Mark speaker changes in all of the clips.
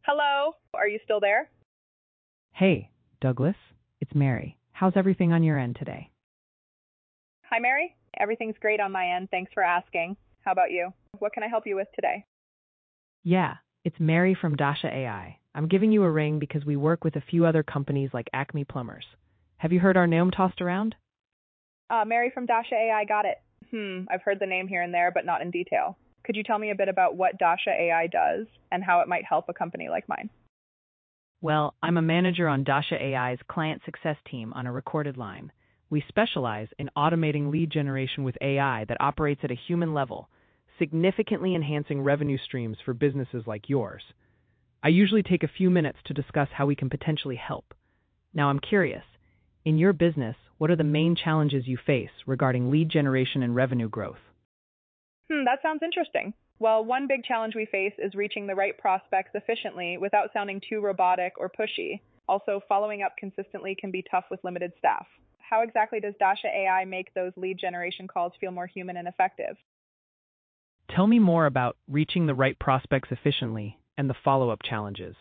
Speaker 1: Hello, are you still there?
Speaker 2: Hey, Douglas, it's Mary. How's everything on your end today?
Speaker 1: Hi, Mary. Everything's great on my end. Thanks for asking. How about you? What can I help you with today?
Speaker 2: Yeah, it's Mary from Dasha AI. I'm giving you a ring because we work with a few other companies like Acme Plumbers. Have you heard our name tossed around?
Speaker 1: Mary from Dasha AI, got it. I've heard the name here and there, but not in detail. Could you tell me a bit about what Dasha AI does and how it might help a company like mine?
Speaker 2: Well, I'm a manager on Dasha AI's client success team on a recorded line. We specialize in automating lead generation with AI that operates at a human level, significantly enhancing revenue streams for businesses like yours. I usually take a few minutes to discuss how we can potentially help. Now, I'm curious, in your business, what are the main challenges you face regarding lead generation and revenue growth?
Speaker 1: That sounds interesting. Well, one big challenge we face is reaching the right prospects efficiently without sounding too robotic or pushy. Also, following up consistently can be tough with limited staff. How exactly does Dasha AI make those lead generation calls feel more human and effective?
Speaker 2: Tell me more about reaching the right prospects efficiently and the follow-up challenges.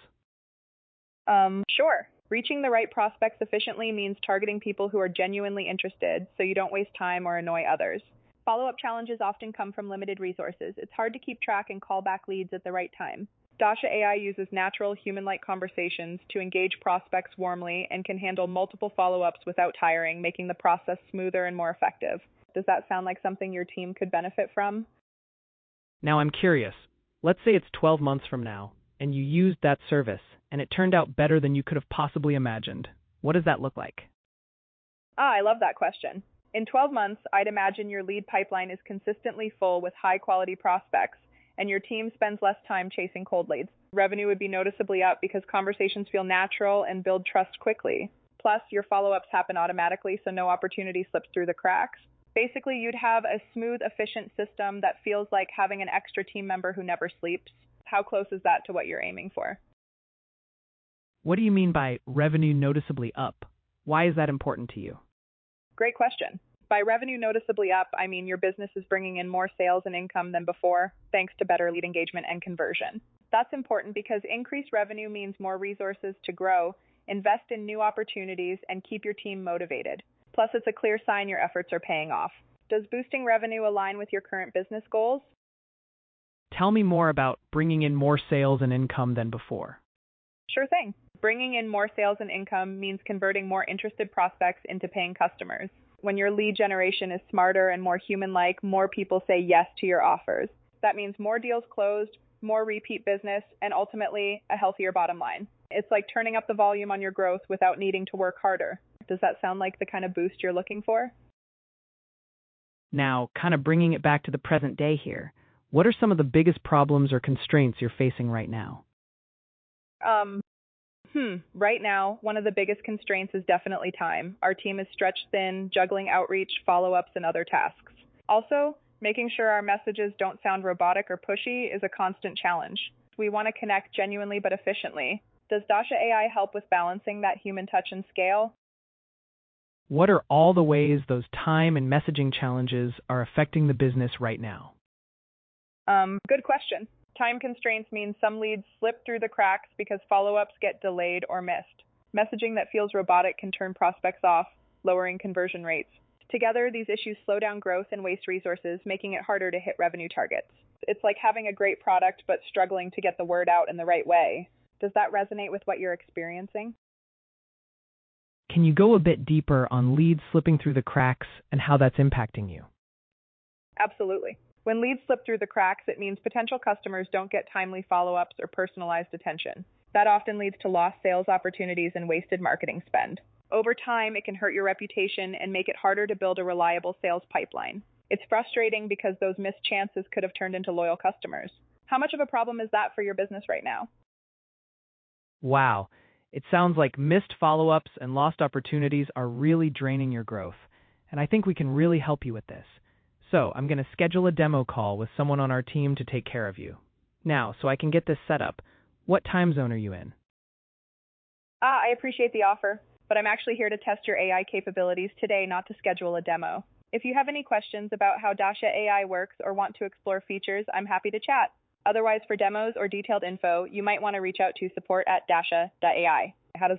Speaker 1: Sure. Reaching the right prospects efficiently means targeting people who are genuinely interested so you don't waste time or annoy others. Follow up challenges often come from limited resources. It's hard to keep track and call back leads at the right time. Dasha AI uses natural, human like conversations to engage prospects warmly and can handle multiple follow ups without tiring, making the process smoother and more effective. Does that sound like something your team could benefit from?
Speaker 2: Now I'm curious. Let's say it's 12 months from now, and you used that service, and it turned out better than you could have possibly imagined. What does that look like?
Speaker 1: I love that question. In 12 months, I'd imagine your lead pipeline is consistently full with high quality prospects, and your team spends less time chasing cold leads. Revenue would be noticeably up because conversations feel natural and build trust quickly. Plus, your follow ups happen automatically, so no opportunity slips through the cracks. Basically, you'd have a smooth, efficient system that feels like having an extra team member who never sleeps. How close is that to what you're aiming for?
Speaker 2: What do you mean by revenue noticeably up? Why is that important to you?
Speaker 1: Great question. By revenue noticeably up, I mean your business is bringing in more sales and income than before, thanks to better lead engagement and conversion. That's important because increased revenue means more resources to grow, invest in new opportunities, and keep your team motivated. Plus, it's a clear sign your efforts are paying off. Does boosting revenue align with your current business goals?
Speaker 2: Tell me more about bringing in more sales and income than before.
Speaker 1: Sure thing. Bringing in more sales and income means converting more interested prospects into paying customers. When your lead generation is smarter and more human-like, more people say yes to your offers. That means more deals closed, more repeat business, and ultimately a healthier bottom line. It's like turning up the volume on your growth without needing to work harder. Does that sound like the kind of boost you're looking for?
Speaker 2: Now, kind of bringing it back to the present day here, what are some of the biggest problems or constraints you're facing right now?
Speaker 1: Um, Right now, one of the biggest constraints is definitely time. Our team is stretched thin, juggling outreach, follow-ups, and other tasks. Also, making sure our messages don't sound robotic or pushy is a constant challenge. We want to connect genuinely but efficiently. Does Dasha AI help with balancing that human touch and scale?
Speaker 2: What are all the ways those time and messaging challenges are affecting the business right now?
Speaker 1: Good question. Time constraints mean some leads slip through the cracks because follow-ups get delayed or missed. Messaging that feels robotic can turn prospects off, lowering conversion rates. Together, these issues slow down growth and waste resources, making it harder to hit revenue targets. It's like having a great product but struggling to get the word out in the right way. Does that resonate with what you're experiencing?
Speaker 2: Can you go a bit deeper on leads slipping through the cracks and how that's impacting you?
Speaker 1: Absolutely. When leads slip through the cracks, it means potential customers don't get timely follow-ups or personalized attention. That often leads to lost sales opportunities and wasted marketing spend. Over time, it can hurt your reputation and make it harder to build a reliable sales pipeline. It's frustrating because those missed chances could have turned into loyal customers. How much of a problem is that for your business right now?
Speaker 2: Wow, it sounds like missed follow-ups and lost opportunities are really draining your growth, and I think we can really help you with this. So I'm going to schedule a demo call with someone on our team to take care of you. Now, so I can get this set up, what time zone are you in?
Speaker 1: I appreciate the offer, but I'm actually here to test your AI capabilities today, not to schedule a demo. If you have any questions about how Dasha AI works or want to explore features, I'm happy to chat. Otherwise, for demos or detailed info, you might want to reach out to support@dasha.ai.